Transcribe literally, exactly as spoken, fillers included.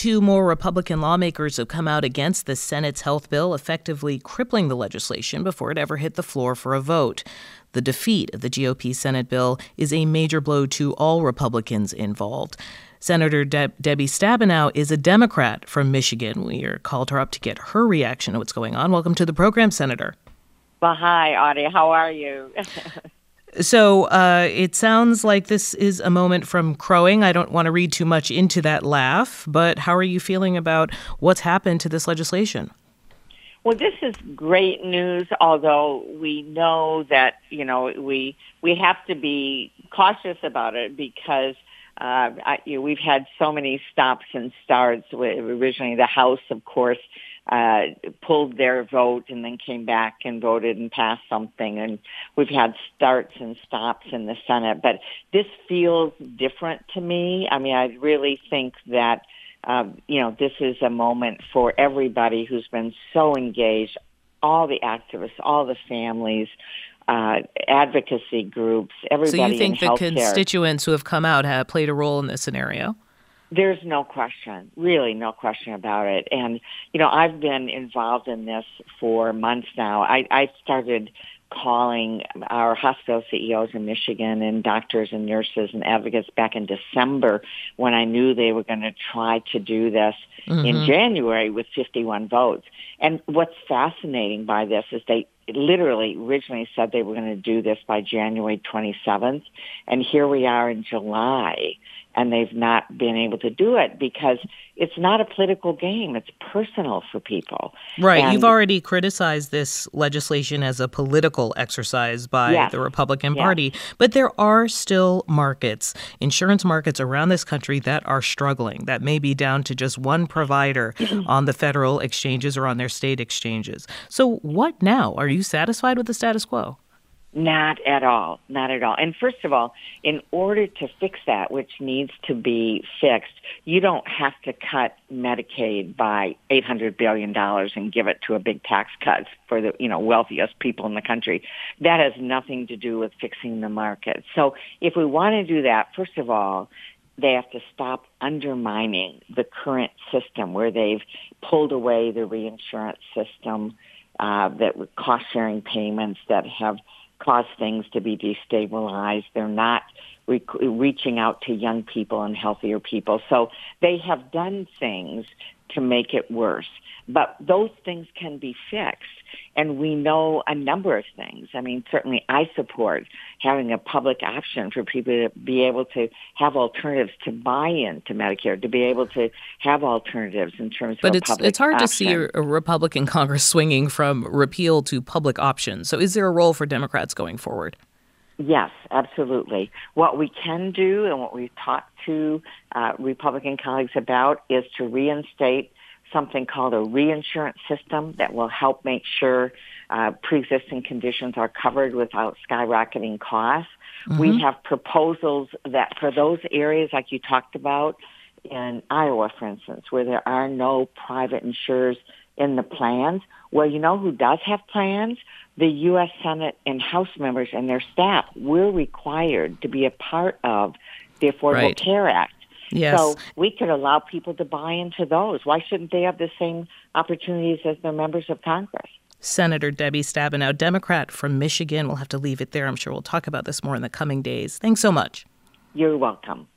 Two more Republican lawmakers have come out against the Senate's health bill, effectively crippling the legislation before it ever hit the floor for a vote. The defeat of the G O P Senate bill is a major blow to all Republicans involved. Senator De- Debbie Stabenow is a Democrat from Michigan. We are called her up to get her reaction to what's going on. Welcome to the program, Senator. Well, hi, Audie. How are you? So uh, it sounds like this is a moment from crowing. I don't want to read too much into that laugh, but how are you feeling about what's happened to this legislation? Well, this is great news, although we know that, you know, we we have to be cautious about it because uh, I, you know, we've had so many stops and starts. Originally, the House, of course, uh, pulled their vote and then came back and voted and passed something. And we've had starts and stops in the Senate. But this feels different to me. I mean, I really think that, uh, you know, this is a moment for everybody who's been so engaged, all the activists, all the families, uh, advocacy groups, everybody in healthcare. So you think the constituents who have come out have played a role in this scenario? There's no question, really no question about it. And, you know, I've been involved in this for months now. I, I started calling our hospital C E Os in Michigan and doctors and nurses and advocates back in December when I knew they were going to try to do this mm-hmm. in January with fifty-one votes. And what's fascinating by this is they literally originally said they were going to do this by January twenty-seventh. And here we are in July. And they've not been able to do it because it's not a political game. It's personal for people. Right. And you've already criticized this legislation as a political exercise by yes. the Republican yes. Party. But there are still markets, insurance markets around this country that are struggling, that may be down to just one provider on the federal exchanges or on their state exchanges. So what now? Are you satisfied with the status quo? Not at all. Not at all. And first of all, in order to fix that, which needs to be fixed, you don't have to cut Medicaid by eight hundred billion dollars and give it to a big tax cut for the, you know, wealthiest people in the country. That has nothing to do with fixing the market. So if we want to do that, first of all, they have to stop undermining the current system where they've pulled away the reinsurance system, uh, that with cost-sharing payments that have cause things to be destabilized. They're not re- reaching out to young people and healthier people. So they have done things to make it worse. But those things can be fixed. And we know a number of things. I mean, certainly I support having a public option for people to be able to have alternatives to buy into Medicare, to be able to have alternatives in terms but of a it's, public But it's hard option. to see a, a Republican Congress swinging from repeal to public options. So is there a role for Democrats going forward? Yes, absolutely. What we can do and what we've talked to uh, Republican colleagues about is to reinstate something called a reinsurance system that will help make sure uh, pre-existing conditions are covered without skyrocketing costs. Mm-hmm. We have proposals that for those areas like you talked about in Iowa, for instance, where there are no private insurers in the plans. Well, you know who does have plans? The U S Senate and House members and their staff. We're required to be a part of the Affordable right. Care Act. Yes. So we could allow people to buy into those. Why shouldn't they have the same opportunities as their members of Congress? Senator Debbie Stabenow, Democrat from Michigan. We'll have to leave it there. I'm sure we'll talk about this more in the coming days. Thanks so much. You're welcome.